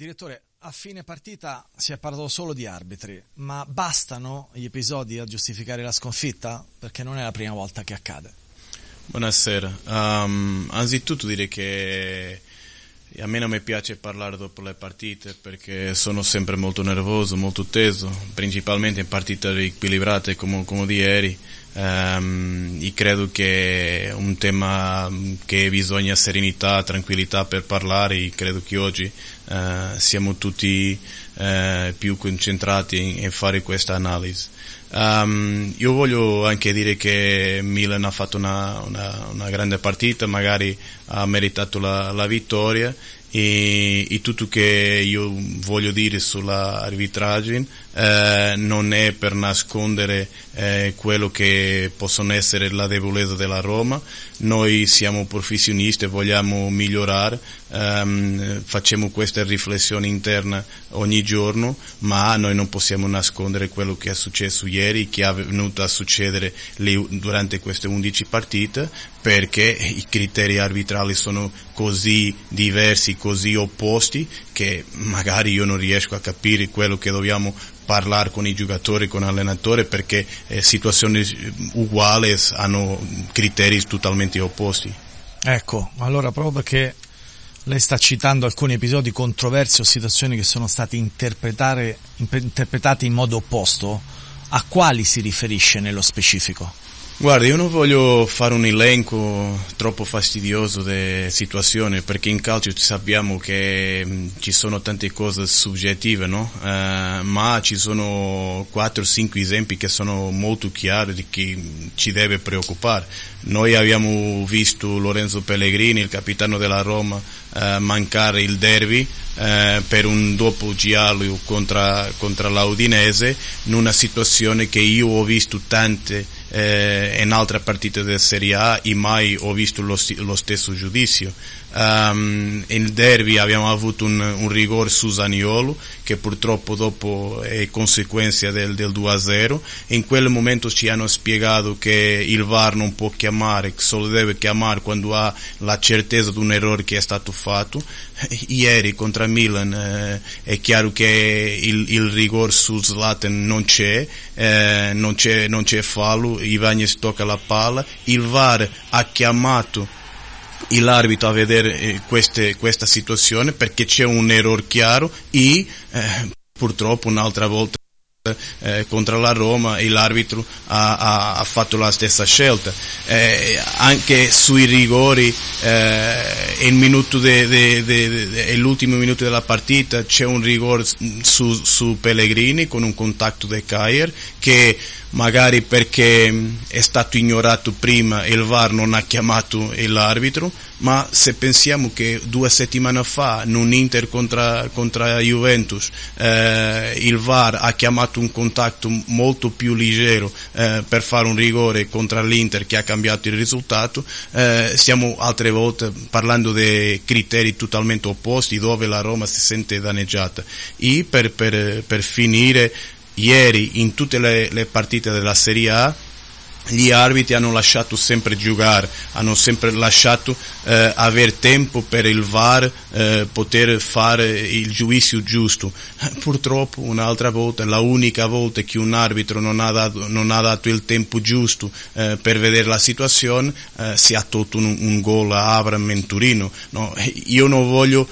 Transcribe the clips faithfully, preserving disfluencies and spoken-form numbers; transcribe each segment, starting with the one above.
Direttore, a fine partita si è parlato solo di arbitri, ma bastano gli episodi a giustificare la sconfitta? Perché non è la prima volta che accade. Buonasera, um, anzitutto dire che a me non mi piace parlare dopo le partite perché sono sempre molto nervoso, molto teso, principalmente in partite equilibrate come, come di ieri. Um, e credo che è un tema che bisogna serenità, tranquillità per parlare, e credo che oggi uh, siamo tutti uh, più concentrati in, in fare questa analisi. Um, io voglio anche dire che Milan ha fatto una, una, una grande partita, magari ha meritato la, la vittoria, e, e tutto che io voglio dire sull'arbitraggio eh, non è per nascondere eh, quello che possono essere la debolezza della Roma. Noi siamo professionisti e vogliamo migliorare, um, facciamo questa riflessione interna ogni giorno, ma noi non possiamo nascondere quello che è successo ieri, che è venuto a succedere lì durante queste undici partite, perché i criteri arbitrali sono così diversi, così opposti, che magari io non riesco a capire quello che dobbiamo parlare con i giocatori, con l'allenatore, perché eh, situazioni uguali hanno criteri totalmente opposti. Ecco, allora proprio perché lei sta citando alcuni episodi controversi o situazioni che sono state interpretate, interpretate in modo opposto, a quali si riferisce nello specifico? Guarda, io non voglio fare un elenco troppo fastidioso delle situazioni, perché in calcio sappiamo che mh, ci sono tante cose soggettive, no? Uh, ma ci sono quattro o cinque esempi che sono molto chiari di chi ci deve preoccupare. Noi abbiamo visto Lorenzo Pellegrini, il capitano della Roma, uh, mancare il derby uh, per un doppio giallo contro, contro la Udinese, in una situazione che io ho visto tante Eh, in altre partite della Serie A e mai ho visto lo, st- lo stesso giudizio. Um, in derby abbiamo avuto un, un rigore su Zaniolo che purtroppo dopo è conseguenza del, del due a zero. In quel momento ci hanno spiegato che il V A R non può chiamare, solo deve chiamare quando ha la certezza di un errore che è stato fatto. Ieri contro Milan eh, è chiaro che il, il rigore su Zlatan non c'è, eh, non c'è, non c'è fallo, Ivagnez tocca la palla, il V A R ha chiamato l'arbitro a vedere eh, queste, questa situazione perché c'è un errore chiaro e eh, purtroppo un'altra volta Eh, contro la Roma e l'arbitro ha, ha, ha fatto la stessa scelta. Eh, anche sui rigori eh, il minuto de, de, de, de, de, l'ultimo minuto della partita c'è un rigore su, su Pellegrini con un contatto di Kjaer che magari perché è stato ignorato prima il V A R non ha chiamato l'arbitro, ma se pensiamo che due settimane fa in un Inter contro, contro Juventus eh, il V A R ha chiamato un contatto molto più leggero eh, per fare un rigore contro l'Inter che ha cambiato il risultato, eh, stiamo altre volte parlando di criteri totalmente opposti dove la Roma si sente danneggiata. E per, per, per finire, ieri in tutte le, le partite della Serie A gli arbitri hanno lasciato sempre giocare, hanno sempre lasciato eh, aver tempo per il V A R eh, poter fare il giudizio giusto. Purtroppo un'altra volta, la unica volta che un arbitro non ha dato, non ha dato il tempo giusto eh, per vedere la situazione, eh, si è tolto un, un gol a Abraham in Torino. No, io non voglio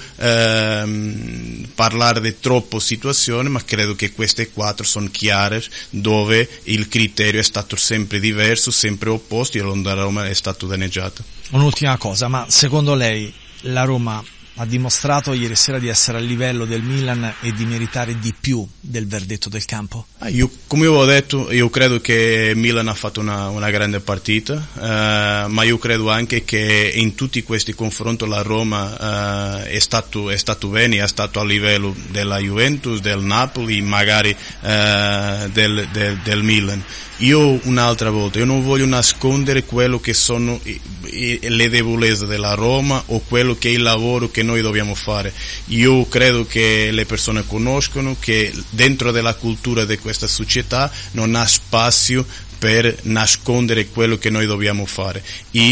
ehm, parlare di troppo situazioni, ma credo che queste quattro sono chiare dove il criterio è stato sempre diverso, sempre opposti, e la Roma è stato danneggiata. Un'ultima cosa, ma secondo lei la Roma ha dimostrato ieri sera di essere a livello del Milan e di meritare di più del verdetto del campo? Ah, io, come io ho detto, io credo che Milan ha fatto una, una grande partita, uh, ma io credo anche che in tutti questi confronti la Roma uh, è stato, è stato bene, è stato a livello della Juventus, del Napoli, magari uh, del, del, del Milan. Io un'altra volta, io non voglio nascondere quello che sono le debolezze della Roma o quello che è il lavoro che noi dobbiamo fare. Io credo che le persone conoscono che dentro della cultura di questa società non ha spazio per nascondere quello che noi dobbiamo fare. E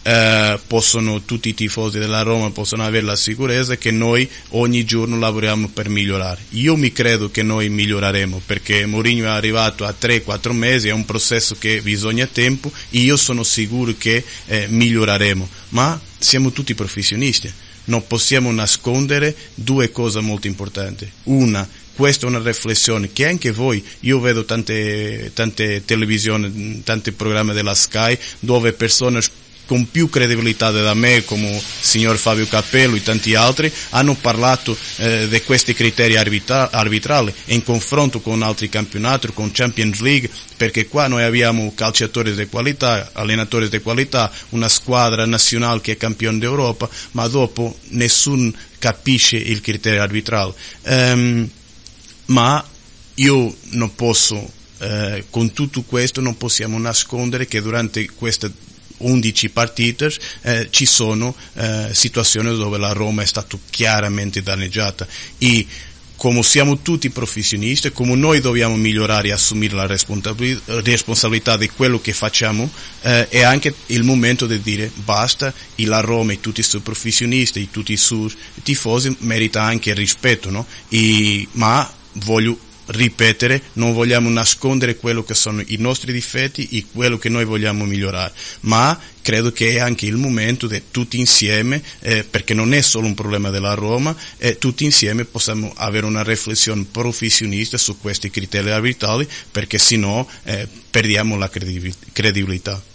eh, possono, tutti i tifosi della Roma possono avere la sicurezza che noi ogni giorno lavoriamo per migliorare. Io mi credo che noi miglioreremo, perché Mourinho è arrivato a tre quattro mesi, è un processo che bisogna tempo, io sono sicuro che eh, miglioreremo, ma siamo tutti professionisti, non possiamo nascondere due cose molto importanti. Una, questa è una riflessione che anche voi, io vedo tante, tante televisioni, tanti programmi della Sky dove persone con più credibilità da me, come il signor Fabio Capello e tanti altri, hanno parlato eh, di questi criteri arbitra- arbitrali in confronto con altri campionati, con Champions League, perché qua noi abbiamo calciatori di qualità, allenatori di qualità, una squadra nazionale che è campione d'Europa, ma dopo nessuno capisce il criterio arbitrale. Um, ma io non posso, eh, con tutto questo non possiamo nascondere che durante questa undici partite eh, ci sono eh, situazioni dove la Roma è stata chiaramente danneggiata, e come siamo tutti professionisti, come noi dobbiamo migliorare e assumere la responsabilità di quello che facciamo, eh, è anche il momento di dire basta, e la Roma e tutti i suoi professionisti e tutti i suoi tifosi merita anche il rispetto, no? E, ma voglio ripetere, non vogliamo nascondere quello che sono i nostri difetti e quello che noi vogliamo migliorare, ma credo che è anche il momento di tutti insieme, eh, perché non è solo un problema della Roma, eh, tutti insieme possiamo avere una riflessione professionista su questi criteri arbitrali, perché sennò eh, perdiamo la credibilità.